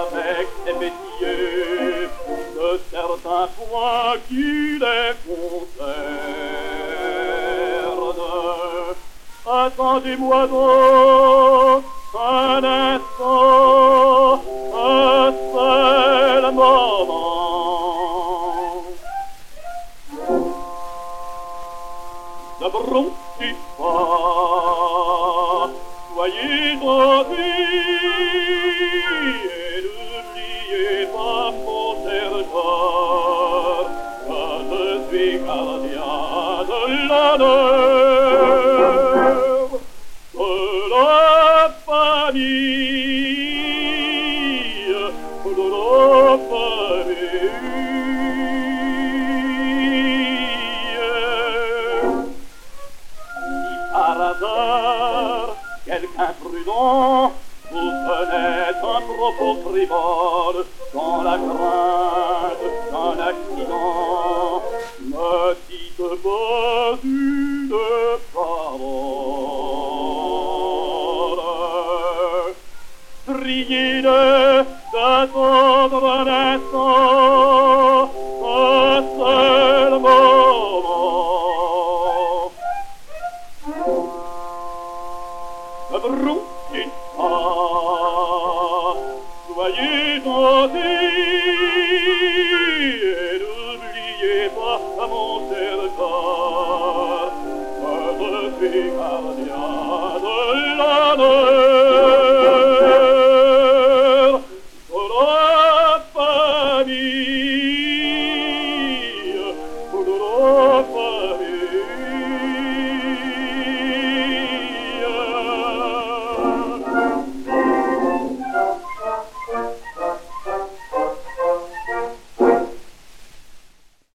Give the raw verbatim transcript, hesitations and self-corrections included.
avec ses métiers de certains points qui les concernent. Attendez-moi donc un instant, un seul moment. Ne bronchis pas, soyez gentils et n'oubliez pas mon cher Georges, que je suis gardien de l'honneur de la famille, de la famille. Par hasard, quelqu'un prudent vous tenait un propos frivole dans la crainte d'un accident. Ne dites pas une parole. Priez-le d'attendre un instant, un seul moment. Ne bronchis pas, soyez gentils